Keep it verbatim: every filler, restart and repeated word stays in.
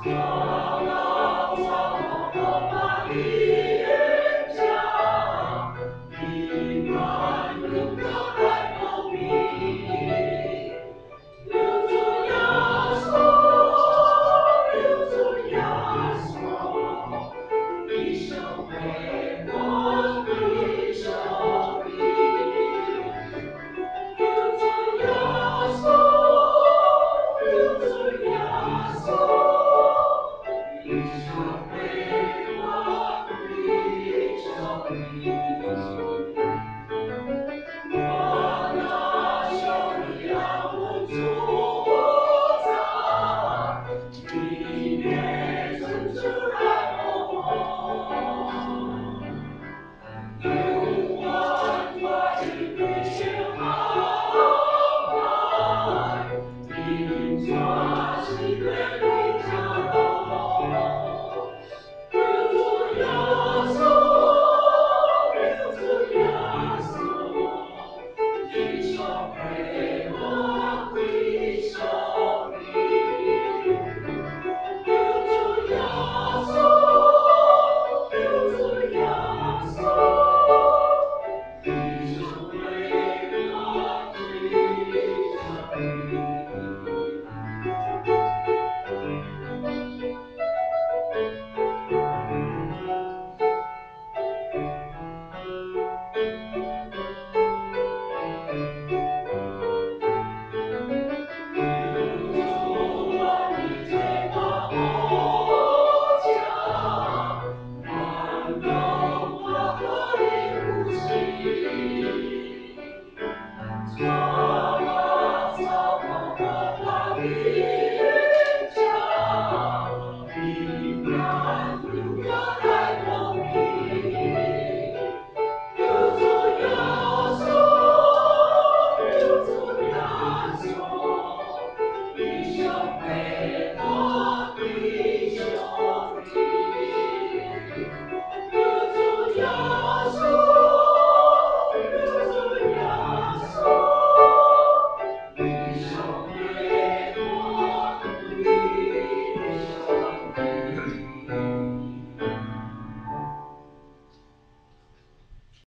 高高草木红花的云霞，平凡如飘在梦里。留住亚索，留住亚索，一生为我的胜利。留住亚索，留住亚索，一生为我的胜利。我那手里安稳住我在，里面深处来梦。永远怀里千航海，迎着喜悦的家楼。留住亚索，留住亚索，一生为我的胜利。留住亚索，留住亚索，一生为我的留住我的最高国家，感动我的呼吸。高高草木红花的云霞，平安如飘在梦里。留住亚索，留住亚索，一生为